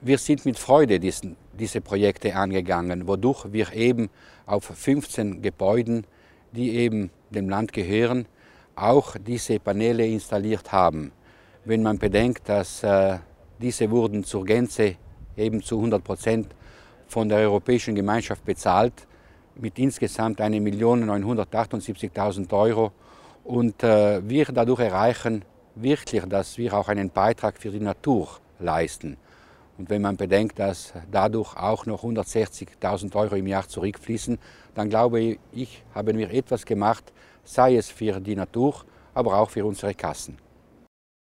Wir sind mit Freude diese Projekte angegangen, wodurch wir eben auf 15 Gebäuden, die eben dem Land gehören, auch diese Paneele installiert haben. Wenn man bedenkt, dass diese wurden zur Gänze eben zu 100% von der Europäischen Gemeinschaft bezahlt, mit insgesamt 1.978.000 Euro und wir dadurch erreichen wirklich, dass wir auch einen Beitrag für die Natur leisten. Und wenn man bedenkt, dass dadurch auch noch 160.000 Euro im Jahr zurückfließen, dann glaube ich, haben wir etwas gemacht, sei es für die Natur, aber auch für unsere Kassen.